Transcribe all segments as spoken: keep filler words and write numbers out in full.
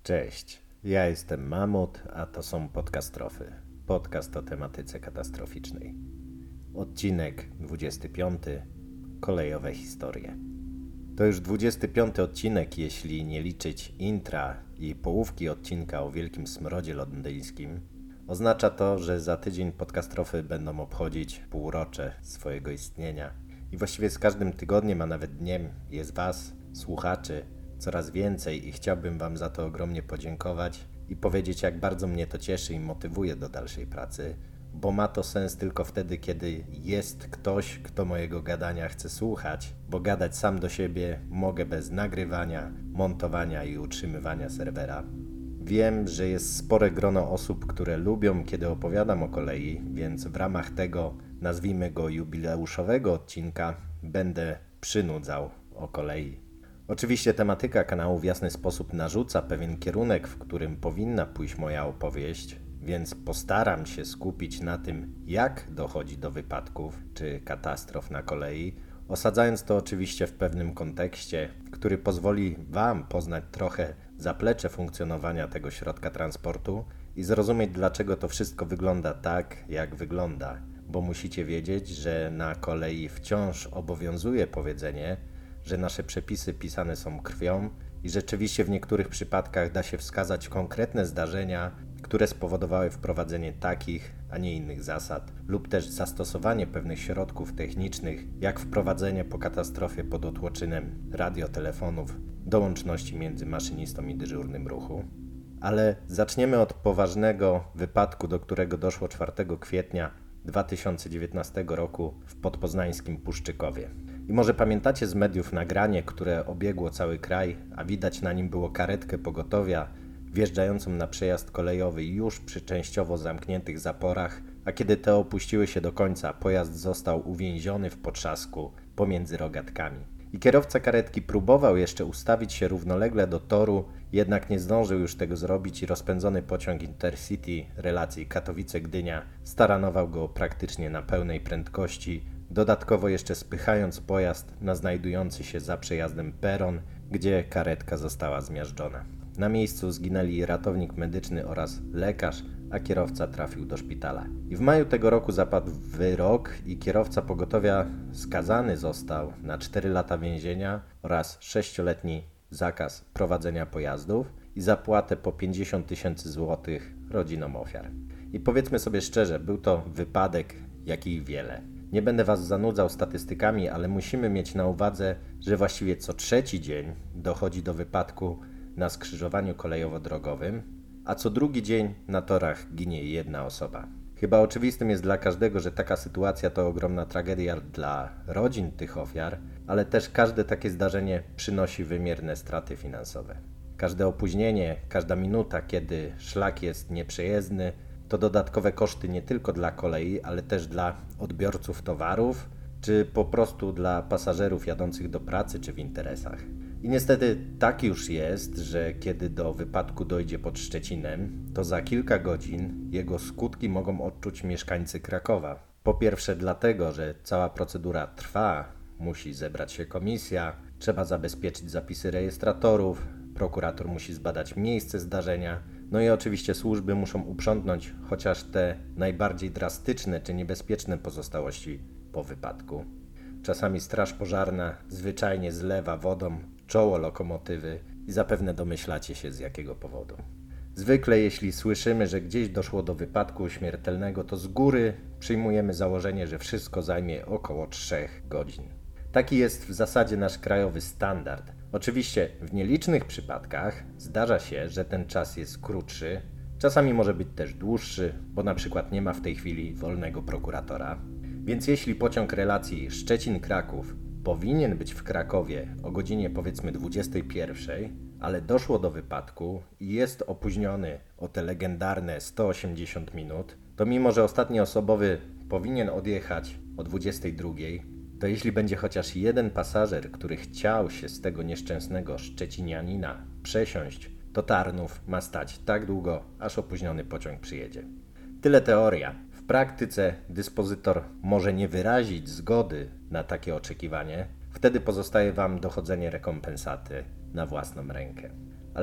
Cześć, ja jestem Mamut, a to są Podcastrofy. Podcast o tematyce katastroficznej. Odcinek dwudziesty piąty. Kolejowe historie. To już dwudziesty piąty odcinek, jeśli nie liczyć intra i połówki odcinka o wielkim smrodzie londyńskim. Oznacza to, że za tydzień Podcastrofy będą obchodzić półrocze swojego istnienia. I właściwie z każdym tygodniem, a nawet dniem jest Was, słuchaczy, coraz więcej i chciałbym Wam za to ogromnie podziękować i powiedzieć, jak bardzo mnie to cieszy i motywuje do dalszej pracy, bo ma to sens tylko wtedy, kiedy jest ktoś, kto mojego gadania chce słuchać, bo gadać sam do siebie mogę bez nagrywania, montowania i utrzymywania serwera. Wiem, że jest spore grono osób, które lubią, kiedy opowiadam o kolei, więc w ramach tego, nazwijmy go jubileuszowego odcinka, będę przynudzał o kolei. Oczywiście tematyka kanału w jasny sposób narzuca pewien kierunek, w którym powinna pójść moja opowieść, więc postaram się skupić na tym, jak dochodzi do wypadków czy katastrof na kolei, osadzając to oczywiście w pewnym kontekście, który pozwoli Wam poznać trochę zaplecze funkcjonowania tego środka transportu i zrozumieć, dlaczego to wszystko wygląda tak, jak wygląda, bo musicie wiedzieć, że na kolei wciąż obowiązuje powiedzenie, że nasze przepisy pisane są krwią i rzeczywiście w niektórych przypadkach da się wskazać konkretne zdarzenia, które spowodowały wprowadzenie takich, a nie innych zasad, lub też zastosowanie pewnych środków technicznych, jak wprowadzenie po katastrofie pod otłoczynem radiotelefonów do łączności między maszynistą i dyżurnym ruchu. Ale zaczniemy od poważnego wypadku, do którego doszło czwartego kwietnia dwa tysiące dziewiętnastego roku w podpoznańskim Puszczykowie. I może pamiętacie z mediów nagranie, które obiegło cały kraj, a widać na nim było karetkę pogotowia wjeżdżającą na przejazd kolejowy już przy częściowo zamkniętych zaporach, a kiedy te opuściły się do końca, pojazd został uwięziony w potrzasku pomiędzy rogatkami. I kierowca karetki próbował jeszcze ustawić się równolegle do toru, jednak nie zdążył już tego zrobić i rozpędzony pociąg Intercity relacji Katowice-Gdynia staranował go praktycznie na pełnej prędkości, dodatkowo jeszcze spychając pojazd na znajdujący się za przejazdem peron, gdzie karetka została zmiażdżona. Na miejscu zginęli ratownik medyczny oraz lekarz, a kierowca trafił do szpitala. I w maju tego roku zapadł wyrok i kierowca pogotowia skazany został na cztery lata więzienia oraz sześcioletni zakaz prowadzenia pojazdów i zapłatę po pięćdziesiąt tysięcy złotych rodzinom ofiar. I powiedzmy sobie szczerze, był to wypadek, jakich wiele. Nie będę Was zanudzał statystykami, ale musimy mieć na uwadze, że właściwie co trzeci dzień dochodzi do wypadku na skrzyżowaniu kolejowo-drogowym, a co drugi dzień na torach ginie jedna osoba. Chyba oczywistym jest dla każdego, że taka sytuacja to ogromna tragedia dla rodzin tych ofiar, ale też każde takie zdarzenie przynosi wymierne straty finansowe. Każde opóźnienie, każda minuta, kiedy szlak jest nieprzejezdny, to dodatkowe koszty nie tylko dla kolei, ale też dla odbiorców towarów, czy po prostu dla pasażerów jadących do pracy czy w interesach. I niestety tak już jest, że kiedy do wypadku dojdzie pod Szczecinem, to za kilka godzin jego skutki mogą odczuć mieszkańcy Krakowa. Po pierwsze dlatego, że cała procedura trwa, musi zebrać się komisja, trzeba zabezpieczyć zapisy rejestratorów, prokurator musi zbadać miejsce zdarzenia, no i oczywiście służby muszą uprzątnąć chociaż te najbardziej drastyczne czy niebezpieczne pozostałości po wypadku. Czasami straż pożarna zwyczajnie zlewa wodą czoło lokomotywy i zapewne domyślacie się z jakiego powodu. Zwykle jeśli słyszymy, że gdzieś doszło do wypadku śmiertelnego, to z góry przyjmujemy założenie, że wszystko zajmie około trzech godzin. Taki jest w zasadzie nasz krajowy standard. Oczywiście w nielicznych przypadkach zdarza się, że ten czas jest krótszy, czasami może być też dłuższy, bo na przykład nie ma w tej chwili wolnego prokuratora. Więc jeśli pociąg relacji Szczecin-Kraków powinien być w Krakowie o godzinie powiedzmy dwudziestej pierwszej, ale doszło do wypadku i jest opóźniony o te legendarne sto osiemdziesiąt minut, to mimo że ostatni osobowy powinien odjechać o dwudziestej drugiej, to jeśli będzie chociaż jeden pasażer, który chciał się z tego nieszczęsnego szczecinianina przesiąść, to Tarnów ma stać tak długo, aż opóźniony pociąg przyjedzie. Tyle teoria. W praktyce dyspozytor może nie wyrazić zgody na takie oczekiwanie, wtedy pozostaje Wam dochodzenie rekompensaty na własną rękę. Ale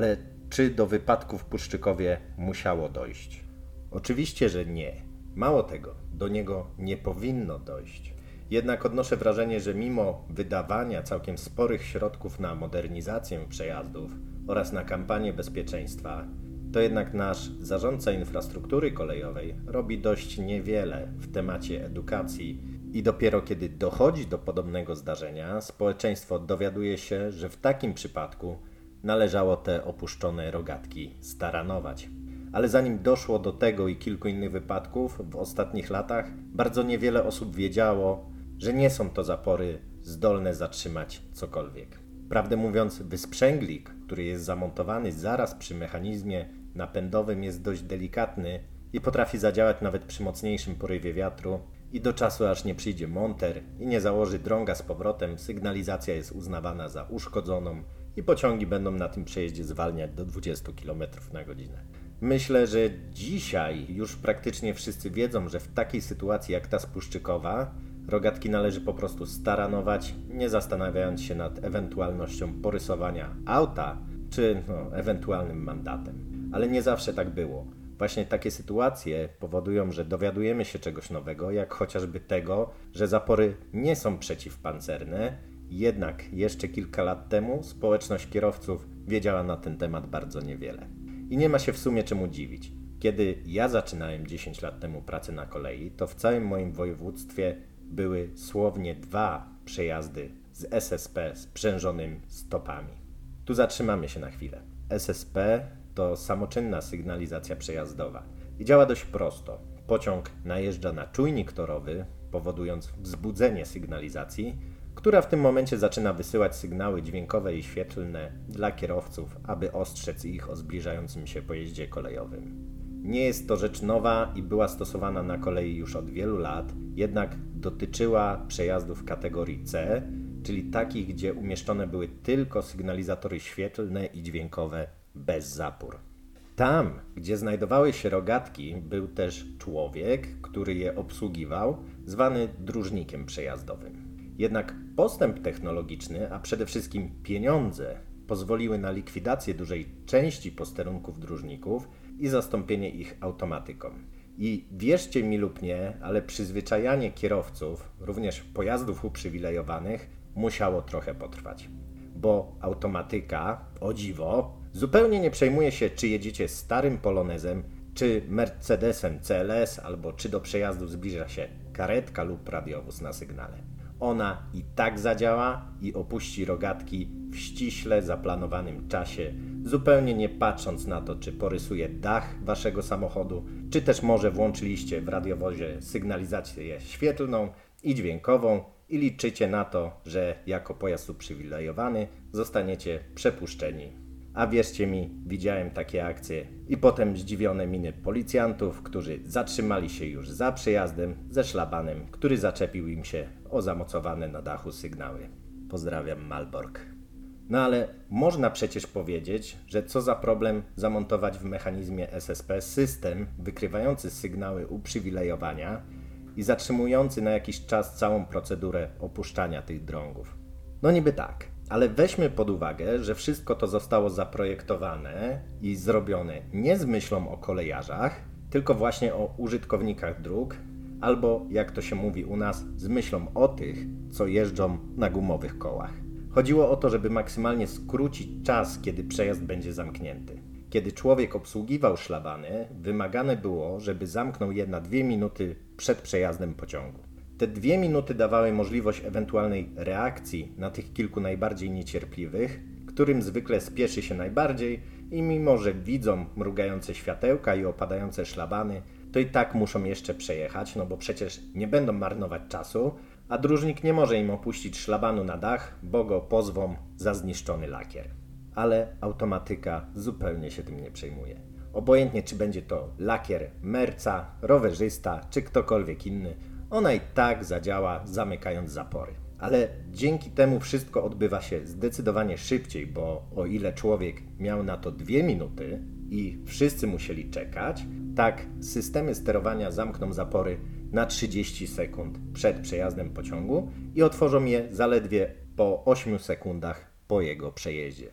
Czy do wypadku w Puszczykowie musiało dojść? Oczywiście, że nie. Mało tego, do niego nie powinno dojść. Jednak odnoszę wrażenie, że mimo wydawania całkiem sporych środków na modernizację przejazdów oraz na kampanię bezpieczeństwa, to jednak nasz zarządca infrastruktury kolejowej robi dość niewiele w temacie edukacji i dopiero kiedy dochodzi do podobnego zdarzenia, społeczeństwo dowiaduje się, że w takim przypadku należało te opuszczone rogatki staranować. Ale zanim doszło do tego i kilku innych wypadków w ostatnich latach, bardzo niewiele osób wiedziało, że nie są to zapory zdolne zatrzymać cokolwiek. Prawdę mówiąc, wysprzęglik, który jest zamontowany zaraz przy mechanizmie napędowym, jest dość delikatny i potrafi zadziałać nawet przy mocniejszym porywie wiatru i do czasu aż nie przyjdzie monter i nie założy drąga z powrotem, sygnalizacja jest uznawana za uszkodzoną i pociągi będą na tym przejeździe zwalniać do dwudziestu kilometrów na godzinę. Myślę, że dzisiaj już praktycznie wszyscy wiedzą, że w takiej sytuacji jak ta z Puszczykowa rogatki należy po prostu staranować, nie zastanawiając się nad ewentualnością porysowania auta czy no, ewentualnym mandatem. Ale nie zawsze tak było. Właśnie takie sytuacje powodują, że dowiadujemy się czegoś nowego, jak chociażby tego, że zapory nie są przeciwpancerne, jednak jeszcze kilka lat temu społeczność kierowców wiedziała na ten temat bardzo niewiele. I nie ma się w sumie czemu dziwić. Kiedy ja zaczynałem dziesięć lat temu pracę na kolei, to w całym moim województwie były słownie dwa przejazdy z S S P sprzężonymi stopami. Tu zatrzymamy się na chwilę. S S P to samoczynna sygnalizacja przejazdowa i działa dość prosto. Pociąg najeżdża na czujnik torowy, powodując wzbudzenie sygnalizacji, która w tym momencie zaczyna wysyłać sygnały dźwiękowe i świetlne dla kierowców, aby ostrzec ich o zbliżającym się pojeździe kolejowym. Nie jest to rzecz nowa i była stosowana na kolei już od wielu lat, jednak dotyczyła przejazdów kategorii C, czyli takich, gdzie umieszczone były tylko sygnalizatory świetlne i dźwiękowe bez zapór. Tam, gdzie znajdowały się rogatki, był też człowiek, który je obsługiwał, zwany dróżnikiem przejazdowym. Jednak postęp technologiczny, a przede wszystkim pieniądze, pozwoliły na likwidację dużej części posterunków dróżników i zastąpienie ich automatyką. I wierzcie mi lub nie, ale przyzwyczajanie kierowców, również pojazdów uprzywilejowanych, musiało trochę potrwać. Bo automatyka, o dziwo, zupełnie nie przejmuje się, czy jedziecie starym Polonezem, czy Mercedesem C L S, albo czy do przejazdu zbliża się karetka lub radiowóz na sygnale. Ona i tak zadziała i opuści rogatki w ściśle zaplanowanym czasie, zupełnie nie patrząc na to, czy porysuje dach waszego samochodu, czy też może włączyliście w radiowozie sygnalizację świetlną i dźwiękową i liczycie na to, że jako pojazd uprzywilejowany zostaniecie przepuszczeni. A wierzcie mi, widziałem takie akcje i potem zdziwione miny policjantów, którzy zatrzymali się już za przejazdem ze szlabanem, który zaczepił im się o zamocowane na dachu sygnały. Pozdrawiam, Malbork. No ale można przecież powiedzieć, że co za problem zamontować w mechanizmie S S P system wykrywający sygnały uprzywilejowania i zatrzymujący na jakiś czas całą procedurę opuszczania tych drągów. No niby tak. Ale weźmy pod uwagę, że wszystko to zostało zaprojektowane i zrobione nie z myślą o kolejarzach, tylko właśnie o użytkownikach dróg, albo jak to się mówi u nas, z myślą o tych, co jeżdżą na gumowych kołach. Chodziło o to, żeby maksymalnie skrócić czas, kiedy przejazd będzie zamknięty. Kiedy człowiek obsługiwał szlabany, wymagane było, żeby zamknął je na dwie minuty przed przejazdem pociągu. Te dwie minuty dawały możliwość ewentualnej reakcji na tych kilku najbardziej niecierpliwych, którym zwykle spieszy się najbardziej i mimo, że widzą mrugające światełka i opadające szlabany, to i tak muszą jeszcze przejechać, no bo przecież nie będą marnować czasu, a dróżnik nie może im opuścić szlabanu na dach, bo go pozwą za zniszczony lakier. Ale automatyka zupełnie się tym nie przejmuje. Obojętnie czy będzie to lakier, merca, rowerzysta czy ktokolwiek inny, ona i tak zadziała, zamykając zapory. Ale dzięki temu wszystko odbywa się zdecydowanie szybciej, bo o ile człowiek miał na to dwie minuty i wszyscy musieli czekać, tak systemy sterowania zamkną zapory na trzydzieści sekund przed przejazdem pociągu i otworzą je zaledwie po ośmiu sekundach po jego przejeździe.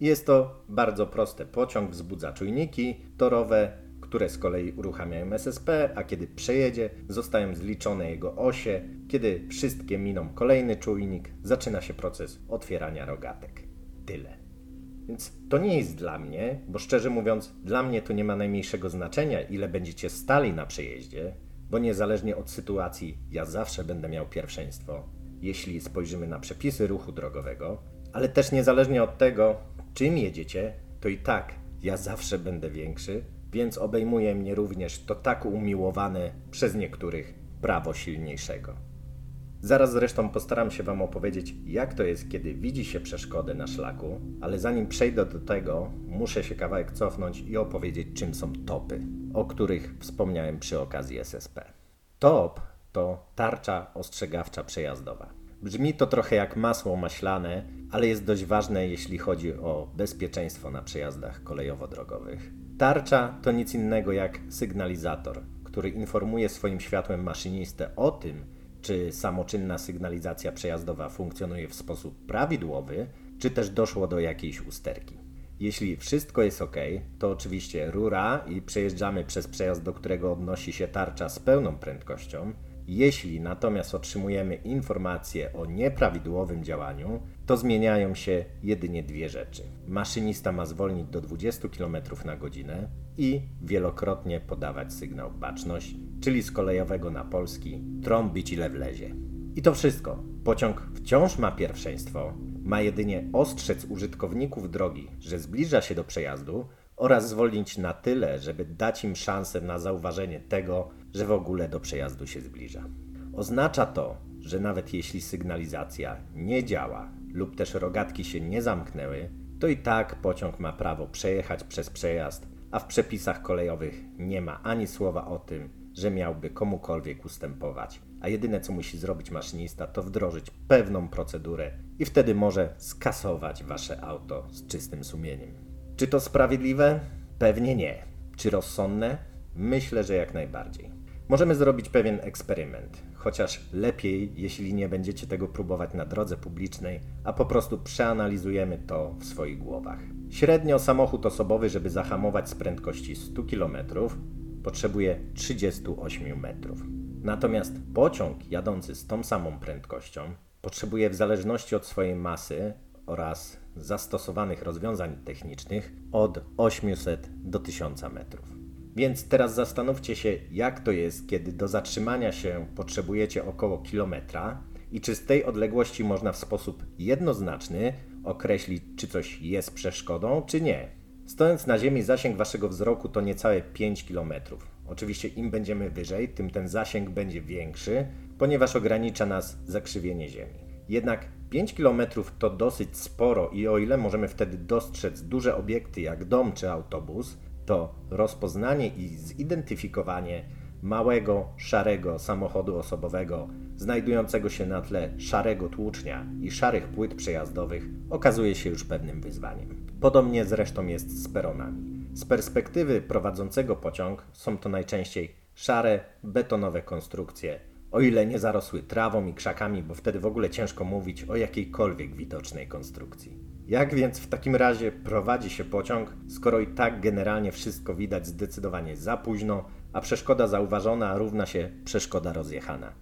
Jest to bardzo proste. Pociąg wzbudza czujniki torowe, które z kolei uruchamiają S S P, a kiedy przejedzie, zostają zliczone jego osie. Kiedy wszystkie miną kolejny czujnik, zaczyna się proces otwierania rogatek. Tyle. Więc to nie jest dla mnie, bo szczerze mówiąc, dla mnie to nie ma najmniejszego znaczenia, ile będziecie stali na przejeździe, bo niezależnie od sytuacji ja zawsze będę miał pierwszeństwo, jeśli spojrzymy na przepisy ruchu drogowego, ale też niezależnie od tego, czym jedziecie, to i tak ja zawsze będę większy, więc obejmuje mnie również to tak umiłowane przez niektórych prawo silniejszego. Zaraz zresztą postaram się Wam opowiedzieć, jak to jest, kiedy widzi się przeszkodę na szlaku, ale zanim przejdę do tego, muszę się kawałek cofnąć i opowiedzieć, czym są topy, o których wspomniałem przy okazji S S P. Top to tarcza ostrzegawcza przejazdowa. Brzmi to trochę jak masło maślane, ale jest dość ważne, jeśli chodzi o bezpieczeństwo na przejazdach kolejowo-drogowych. Tarcza to nic innego jak sygnalizator, który informuje swoim światłem maszynistę o tym, czy samoczynna sygnalizacja przejazdowa funkcjonuje w sposób prawidłowy, czy też doszło do jakiejś usterki. Jeśli wszystko jest ok, to oczywiście rura i przejeżdżamy przez przejazd, do którego odnosi się tarcza z pełną prędkością. Jeśli natomiast otrzymujemy informację o nieprawidłowym działaniu, to zmieniają się jedynie dwie rzeczy. Maszynista ma zwolnić do dwudziestu kilometrów na godzinę i wielokrotnie podawać sygnał baczność, czyli z kolejowego na polski trąbić ile wlezie. I to wszystko. Pociąg wciąż ma pierwszeństwo, ma jedynie ostrzec użytkowników drogi, że zbliża się do przejazdu oraz zwolnić na tyle, żeby dać im szansę na zauważenie tego, że w ogóle do przejazdu się zbliża. Oznacza to, że nawet jeśli sygnalizacja nie działa lub też rogatki się nie zamknęły, to i tak pociąg ma prawo przejechać przez przejazd, a w przepisach kolejowych nie ma ani słowa o tym, że miałby komukolwiek ustępować, a jedyne co musi zrobić maszynista, to wdrożyć pewną procedurę i wtedy może skasować wasze auto z czystym sumieniem. Czy to sprawiedliwe? Pewnie nie. Czy rozsądne? Myślę, że jak najbardziej. Możemy zrobić pewien eksperyment, chociaż lepiej, jeśli nie będziecie tego próbować na drodze publicznej, a po prostu przeanalizujemy to w swoich głowach. Średnio samochód osobowy, żeby zahamować z prędkości stu kilometrów, potrzebuje trzydzieści osiem metrów. Natomiast pociąg jadący z tą samą prędkością potrzebuje w zależności od swojej masy oraz zastosowanych rozwiązań technicznych od osiemset do tysiąca metrów. Więc teraz zastanówcie się, jak to jest, kiedy do zatrzymania się potrzebujecie około kilometra i czy z tej odległości można w sposób jednoznaczny określić, czy coś jest przeszkodą, czy nie. Stojąc na ziemi, zasięg waszego wzroku to niecałe pięć kilometrów. Oczywiście im będziemy wyżej, tym ten zasięg będzie większy, ponieważ ogranicza nas zakrzywienie ziemi. Jednak pięć kilometrów to dosyć sporo i o ile możemy wtedy dostrzec duże obiekty jak dom czy autobus, to rozpoznanie i zidentyfikowanie małego, szarego samochodu osobowego znajdującego się na tle szarego tłucznia i szarych płyt przejazdowych okazuje się już pewnym wyzwaniem. Podobnie zresztą jest z peronami. Z perspektywy prowadzącego pociąg są to najczęściej szare, betonowe konstrukcje, o ile nie zarosły trawą i krzakami, bo wtedy w ogóle ciężko mówić o jakiejkolwiek widocznej konstrukcji. Jak więc w takim razie prowadzi się pociąg, skoro i tak generalnie wszystko widać zdecydowanie za późno, a przeszkoda zauważona równa się przeszkoda rozjechana?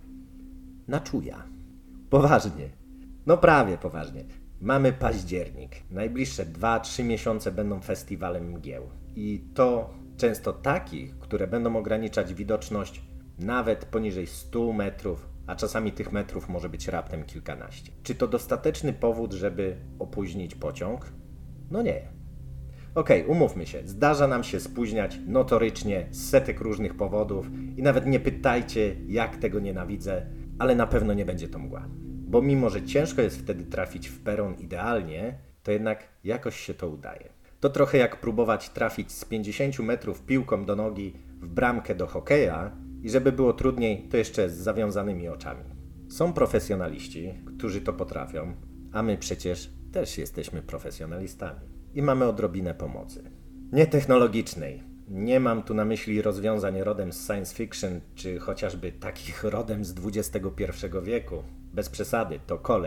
Na czuja. Poważnie. No prawie poważnie. Mamy październik. Najbliższe dwa trzy miesiące będą festiwalem mgieł. I to często takich, które będą ograniczać widoczność nawet poniżej stu metrów, a czasami tych metrów może być raptem kilkanaście. Czy to dostateczny powód, żeby opóźnić pociąg? No nie. Okej, okay, umówmy się, zdarza nam się spóźniać notorycznie z setek różnych powodów i nawet nie pytajcie, jak tego nienawidzę, ale na pewno nie będzie to mgła. Bo mimo, że ciężko jest wtedy trafić w peron idealnie, to jednak jakoś się to udaje. To trochę jak próbować trafić z pięćdziesięciu metrów piłką do nogi w bramkę do hokeja i żeby było trudniej, to jeszcze z zawiązanymi oczami. Są profesjonaliści, którzy to potrafią, a my przecież też jesteśmy profesjonalistami i mamy odrobinę pomocy. Nie technologicznej. Nie mam tu na myśli rozwiązań rodem z science fiction, czy chociażby takich rodem z dwudziestego pierwszego wieku. Bez przesady, to kolej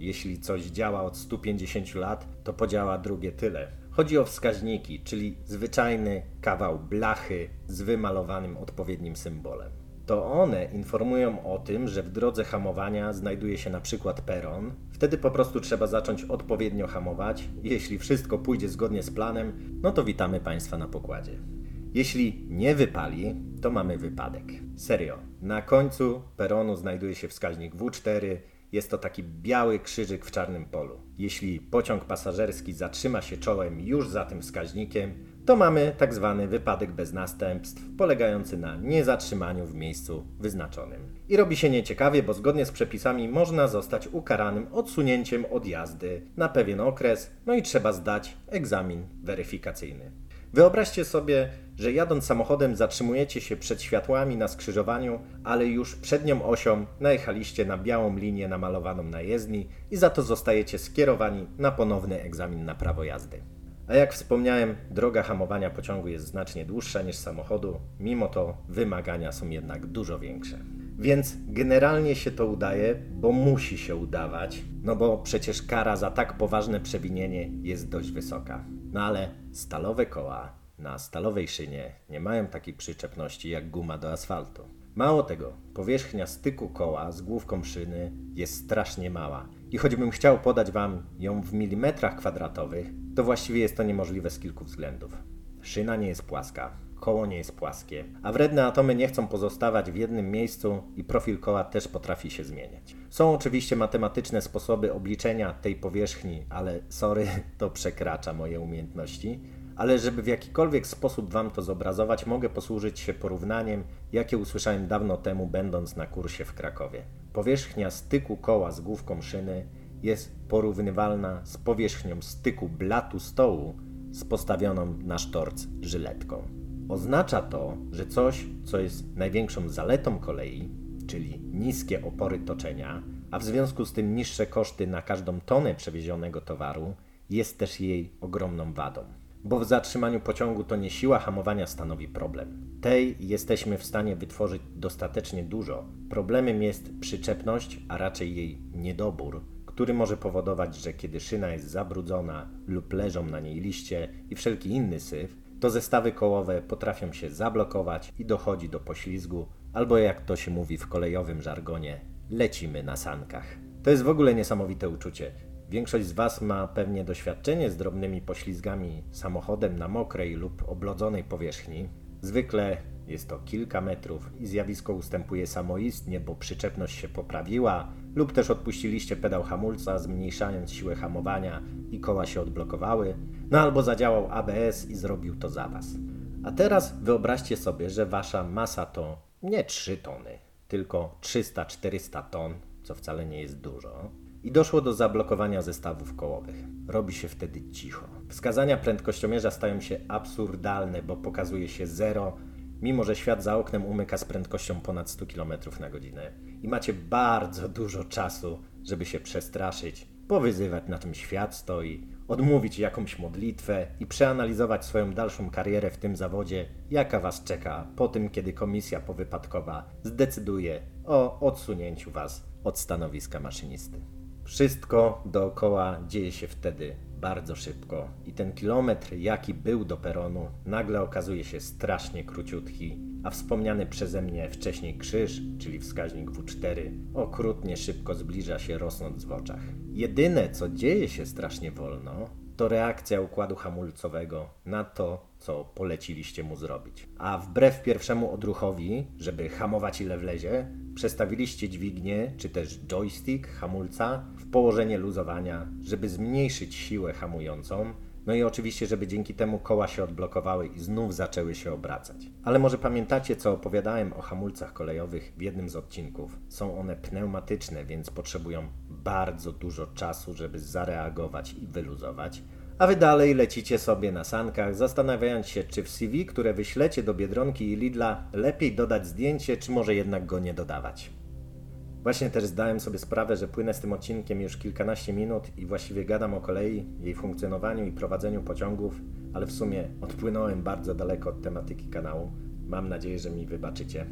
Jeśli coś działa od stu pięćdziesięciu lat, to podziała drugie tyle. Chodzi o wskaźniki, czyli zwyczajny kawał blachy z wymalowanym odpowiednim symbolem. To one informują o tym, że w drodze hamowania znajduje się na przykład peron. Wtedy po prostu trzeba zacząć odpowiednio hamować. Jeśli wszystko pójdzie zgodnie z planem, no to witamy Państwa na pokładzie. Jeśli nie wypali, to mamy wypadek. Serio. Na końcu peronu znajduje się wskaźnik W cztery. Jest to taki biały krzyżyk w czarnym polu. Jeśli pociąg pasażerski zatrzyma się czołem już za tym wskaźnikiem, to mamy tak zwany wypadek bez następstw, polegający na niezatrzymaniu w miejscu wyznaczonym. I robi się nieciekawie, bo zgodnie z przepisami można zostać ukaranym odsunięciem od jazdy na pewien okres, no i trzeba zdać egzamin weryfikacyjny. Wyobraźcie sobie, że jadąc samochodem zatrzymujecie się przed światłami na skrzyżowaniu, ale już przednią osią najechaliście na białą linię namalowaną na jezdni i za to zostajecie skierowani na ponowny egzamin na prawo jazdy. A jak wspomniałem, droga hamowania pociągu jest znacznie dłuższa niż samochodu, mimo to wymagania są jednak dużo większe. Więc generalnie się to udaje, bo musi się udawać, no bo przecież kara za tak poważne przewinienie jest dość wysoka. No ale stalowe koła na stalowej szynie nie mają takiej przyczepności jak guma do asfaltu. Mało tego, powierzchnia styku koła z główką szyny jest strasznie mała i choćbym chciał podać Wam ją w milimetrach kwadratowych, to właściwie jest to niemożliwe z kilku względów. Szyna nie jest płaska, koło nie jest płaskie, a wredne atomy nie chcą pozostawać w jednym miejscu i profil koła też potrafi się zmieniać. Są oczywiście matematyczne sposoby obliczenia tej powierzchni, ale sorry, to przekracza moje umiejętności. Ale żeby w jakikolwiek sposób Wam to zobrazować, mogę posłużyć się porównaniem, jakie usłyszałem dawno temu, będąc na kursie w Krakowie. Powierzchnia styku koła z główką szyny jest porównywalna z powierzchnią styku blatu stołu z postawioną na sztorc żyletką. Oznacza to, że coś, co jest największą zaletą kolei, czyli niskie opory toczenia, a w związku z tym niższe koszty na każdą tonę przewiezionego towaru, jest też jej ogromną wadą. Bo w zatrzymaniu pociągu to nie siła hamowania stanowi problem. Tej jesteśmy w stanie wytworzyć dostatecznie dużo. Problemem jest przyczepność, a raczej jej niedobór, który może powodować, że kiedy szyna jest zabrudzona lub leżą na niej liście i wszelki inny syf, to zestawy kołowe potrafią się zablokować i dochodzi do poślizgu, albo jak to się mówi w kolejowym żargonie, lecimy na sankach. To jest w ogóle niesamowite uczucie. Większość z Was ma pewnie doświadczenie z drobnymi poślizgami samochodem na mokrej lub oblodzonej powierzchni. Zwykle jest to kilka metrów i zjawisko ustępuje samoistnie, bo przyczepność się poprawiła lub też odpuściliście pedał hamulca, zmniejszając siłę hamowania i koła się odblokowały, no albo zadziałał A B S i zrobił to za Was. A teraz wyobraźcie sobie, że Wasza masa to nie trzy tony, tylko trzysta czterysta ton, co wcale nie jest dużo. I doszło do zablokowania zestawów kołowych. Robi się wtedy cicho. Wskazania prędkościomierza stają się absurdalne, bo pokazuje się zero, mimo że świat za oknem umyka z prędkością ponad sto kilometrów na godzinę. I macie bardzo dużo czasu, żeby się przestraszyć, powyzywać na czym świat stoi, odmówić jakąś modlitwę i przeanalizować swoją dalszą karierę w tym zawodzie, jaka Was czeka po tym, kiedy komisja powypadkowa zdecyduje o odsunięciu Was od stanowiska maszynisty. Wszystko dookoła dzieje się wtedy bardzo szybko i ten kilometr, jaki był do peronu, nagle okazuje się strasznie króciutki, a wspomniany przeze mnie wcześniej krzyż, czyli wskaźnik W cztery, okrutnie szybko zbliża się, rosnąc w oczach. Jedyne, co dzieje się strasznie wolno, to reakcja układu hamulcowego na to, co poleciliście mu zrobić. A wbrew pierwszemu odruchowi, żeby hamować ile wlezie, przestawiliście dźwignię, czy też joystick hamulca w położenie luzowania, żeby zmniejszyć siłę hamującą, no i oczywiście, żeby dzięki temu koła się odblokowały i znów zaczęły się obracać. Ale może pamiętacie, co opowiadałem o hamulcach kolejowych w jednym z odcinków. Są one pneumatyczne, więc potrzebują bardzo dużo czasu, żeby zareagować i wyluzować. A wy dalej lecicie sobie na sankach, zastanawiając się, czy w C V, które wyślecie do Biedronki i Lidla, lepiej dodać zdjęcie, czy może jednak go nie dodawać. Właśnie też zdałem sobie sprawę, że płynę z tym odcinkiem już kilkanaście minut i właściwie gadam o kolei, jej funkcjonowaniu i prowadzeniu pociągów, ale w sumie odpłynąłem bardzo daleko od tematyki kanału. Mam nadzieję, że mi wybaczycie.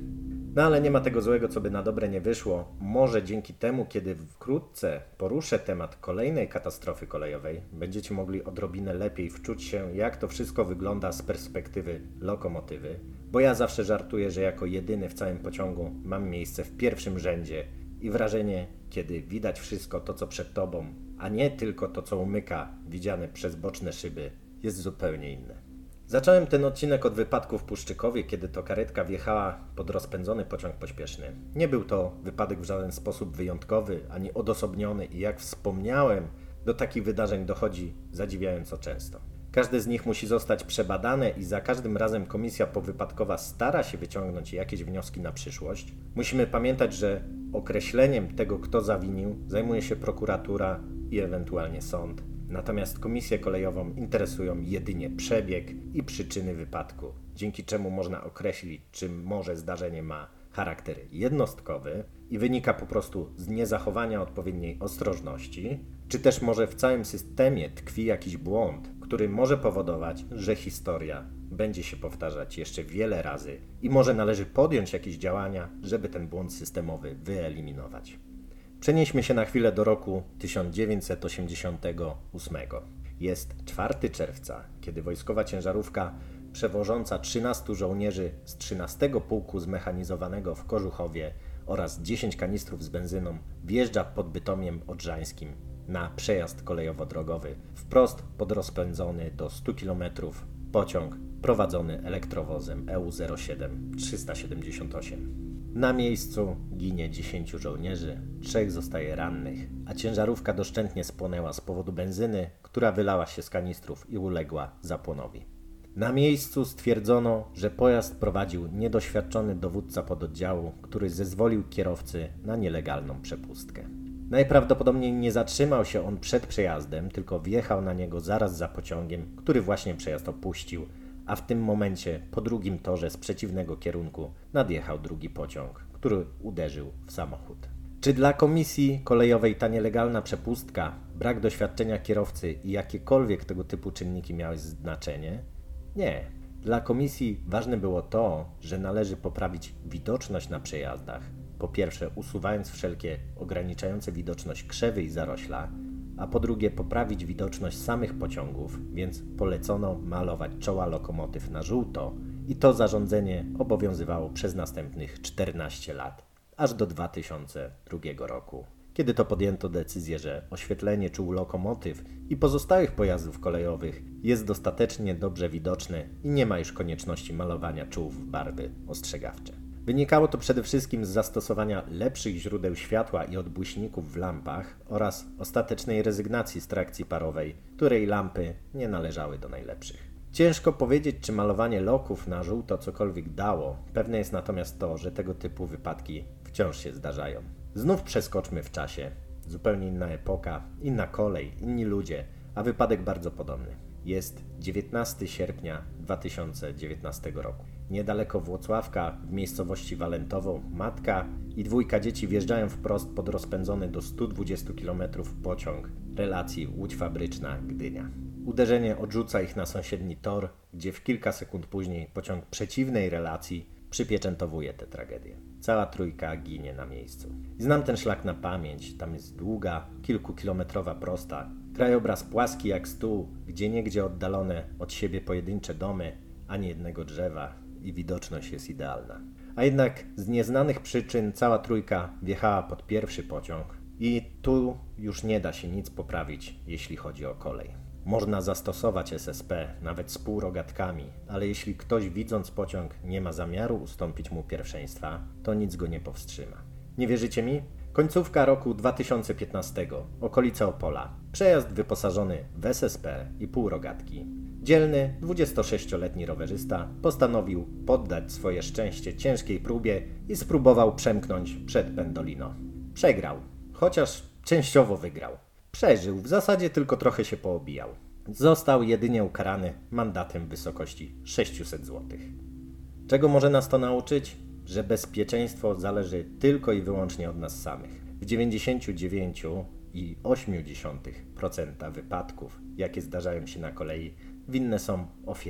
No ale nie ma tego złego, co by na dobre nie wyszło. Może dzięki temu, kiedy wkrótce poruszę temat kolejnej katastrofy kolejowej, będziecie mogli odrobinę lepiej wczuć się, jak to wszystko wygląda z perspektywy lokomotywy. Bo ja zawsze żartuję, że jako jedyny w całym pociągu mam miejsce w pierwszym rzędzie i wrażenie, kiedy widać wszystko to, co przed tobą, a nie tylko to, co umyka, widziane przez boczne szyby, jest zupełnie inne. Zacząłem ten odcinek od wypadku w Puszczykowie, kiedy to karetka wjechała pod rozpędzony pociąg pośpieszny. Nie był to wypadek w żaden sposób wyjątkowy, ani odosobniony i jak wspomniałem, do takich wydarzeń dochodzi zadziwiająco często. Każde z nich musi zostać przebadane i za każdym razem komisja powypadkowa stara się wyciągnąć jakieś wnioski na przyszłość. Musimy pamiętać, że określeniem tego, kto zawinił, zajmuje się prokuratura i ewentualnie sąd. Natomiast komisję kolejową interesują jedynie przebieg i przyczyny wypadku, dzięki czemu można określić, czy może zdarzenie ma charakter jednostkowy i wynika po prostu z niezachowania odpowiedniej ostrożności, czy też może w całym systemie tkwi jakiś błąd, który może powodować, że historia będzie się powtarzać jeszcze wiele razy i może należy podjąć jakieś działania, żeby ten błąd systemowy wyeliminować. Przenieśmy się na chwilę do roku tysiąc dziewięćset osiemdziesiątego ósmego. Jest czwartego czerwca, kiedy wojskowa ciężarówka przewożąca trzynastu żołnierzy z trzynastego Pułku Zmechanizowanego w Kożuchowie oraz dziesięć kanistrów z benzyną wjeżdża pod Bytomiem Odrzańskim na przejazd kolejowo-drogowy, wprost pod rozpędzony do stu kilometrów pociąg prowadzony elektrowozem E U zero siedem trzysta siedemdziesiąt osiem. Na miejscu ginie dziesięciu żołnierzy, trzech zostaje rannych, a ciężarówka doszczętnie spłonęła z powodu benzyny, która wylała się z kanistrów i uległa zapłonowi. Na miejscu stwierdzono, że pojazd prowadził niedoświadczony dowódca pododdziału, który zezwolił kierowcy na nielegalną przepustkę. Najprawdopodobniej nie zatrzymał się on przed przejazdem, tylko wjechał na niego zaraz za pociągiem, który właśnie przejazd opuścił, a w tym momencie po drugim torze z przeciwnego kierunku nadjechał drugi pociąg, który uderzył w samochód. Czy dla komisji kolejowej ta nielegalna przepustka, brak doświadczenia kierowcy i jakiekolwiek tego typu czynniki miały znaczenie? Nie. Dla komisji ważne było to, że należy poprawić widoczność na przejazdach, po pierwsze usuwając wszelkie ograniczające widoczność krzewy i zarośla, a po drugie poprawić widoczność samych pociągów, więc polecono malować czoła lokomotyw na żółto i to zarządzenie obowiązywało przez następnych czternaście lat, aż do dwa tysiące drugiego roku, kiedy to podjęto decyzję, że oświetlenie czół lokomotyw i pozostałych pojazdów kolejowych jest dostatecznie dobrze widoczne i nie ma już konieczności malowania czół w barwy ostrzegawcze. Wynikało to przede wszystkim z zastosowania lepszych źródeł światła i odbłyśników w lampach oraz ostatecznej rezygnacji z trakcji parowej, której lampy nie należały do najlepszych. Ciężko powiedzieć, czy malowanie loków na żółto cokolwiek dało, pewne jest natomiast to, że tego typu wypadki wciąż się zdarzają. Znów przeskoczmy w czasie. Zupełnie inna epoka, inna kolej, inni ludzie, a wypadek bardzo podobny. Jest dziewiętnastego sierpnia dwa tysiące dziewiętnastego roku. Niedaleko Włocławka, w miejscowości Walentowo, matka i dwójka dzieci wjeżdżają wprost pod rozpędzony do stu dwudziestu kilometrów pociąg relacji Łódź Fabryczna-Gdynia. Uderzenie odrzuca ich na sąsiedni tor, gdzie w kilka sekund później pociąg przeciwnej relacji przypieczętowuje tę tragedię. Cała trójka ginie na miejscu. I znam ten szlak na pamięć, tam jest długa, kilkukilometrowa prosta, krajobraz płaski jak stół, gdzieniegdzie oddalone od siebie pojedyncze domy, ani jednego drzewa i widoczność jest idealna. A jednak z nieznanych przyczyn cała trójka wjechała pod pierwszy pociąg i tu już nie da się nic poprawić, jeśli chodzi o kolej. Można zastosować S S P, nawet z półrogatkami, ale jeśli ktoś widząc pociąg nie ma zamiaru ustąpić mu pierwszeństwa, to nic go nie powstrzyma. Nie wierzycie mi? Końcówka roku dwa tysiące piętnastego, okolice Opola. Przejazd wyposażony w S S P i półrogatki. Dzielny, dwudziestosześcioletni rowerzysta postanowił poddać swoje szczęście ciężkiej próbie i spróbował przemknąć przed Pendolino. Przegrał, chociaż częściowo wygrał. Przeżył, w zasadzie tylko trochę się poobijał. Został jedynie ukarany mandatem w wysokości sześćset złotych. Czego może nas to nauczyć? Że bezpieczeństwo zależy tylko i wyłącznie od nas samych. W dziewięćdziesiąt dziewięć przecinek osiem procent wypadków, jakie zdarzają się na kolei, winne są ofiary.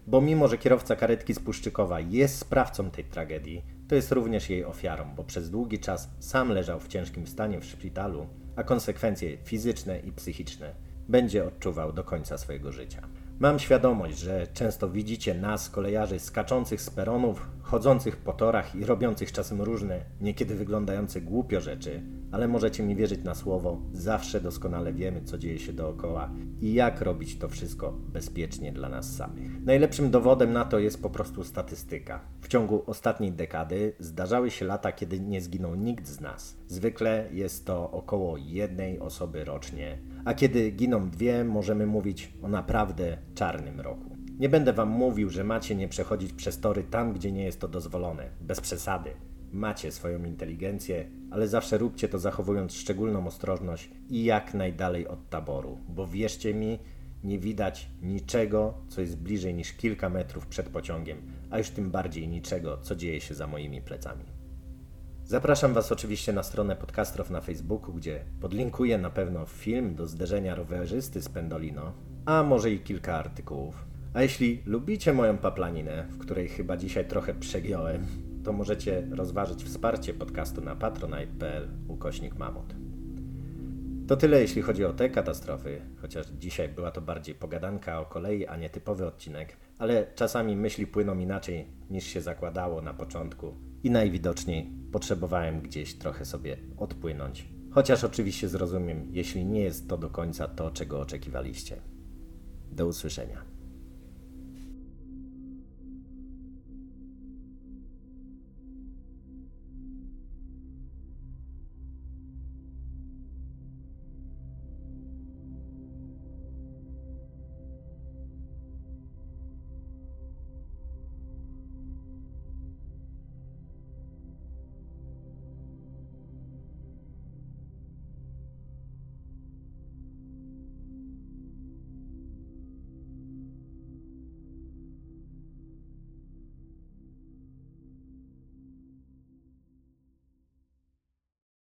Bo mimo, że kierowca karetki z Puszczykowa jest sprawcą tej tragedii, to jest również jej ofiarą, bo przez długi czas sam leżał w ciężkim stanie w szpitalu, a konsekwencje fizyczne i psychiczne będzie odczuwał do końca swojego życia. Mam świadomość, że często widzicie nas, kolejarzy, skaczących z peronów, chodzących po torach i robiących czasem różne, niekiedy wyglądające głupio rzeczy, ale możecie mi wierzyć na słowo, zawsze doskonale wiemy, co dzieje się dookoła i jak robić to wszystko bezpiecznie dla nas samych. Najlepszym dowodem na to jest po prostu statystyka. W ciągu ostatniej dekady zdarzały się lata, kiedy nie zginął nikt z nas. Zwykle jest to około jednej osoby rocznie, a kiedy giną dwie, możemy mówić o naprawdę czarnym roku. Nie będę wam mówił, że macie nie przechodzić przez tory tam, gdzie nie jest to dozwolone, bez przesady. Macie swoją inteligencję, ale zawsze róbcie to zachowując szczególną ostrożność i jak najdalej od taboru, bo wierzcie mi, nie widać niczego, co jest bliżej niż kilka metrów przed pociągiem, a już tym bardziej niczego, co dzieje się za moimi plecami. Zapraszam was oczywiście na stronę Podcastrof na Facebooku, gdzie podlinkuję na pewno film do zderzenia rowerzysty z Pendolino, a może i kilka artykułów. A jeśli lubicie moją paplaninę, w której chyba dzisiaj trochę przegiąłem, to możecie rozważyć wsparcie podcastu na patronite kropka p l ukośnik mamut. To tyle jeśli chodzi o te katastrofy, chociaż dzisiaj była to bardziej pogadanka o kolei, a nie typowy odcinek, ale czasami myśli płyną inaczej niż się zakładało na początku i najwidoczniej potrzebowałem gdzieś trochę sobie odpłynąć. Chociaż oczywiście zrozumiem, jeśli nie jest to do końca to, czego oczekiwaliście. Do usłyszenia.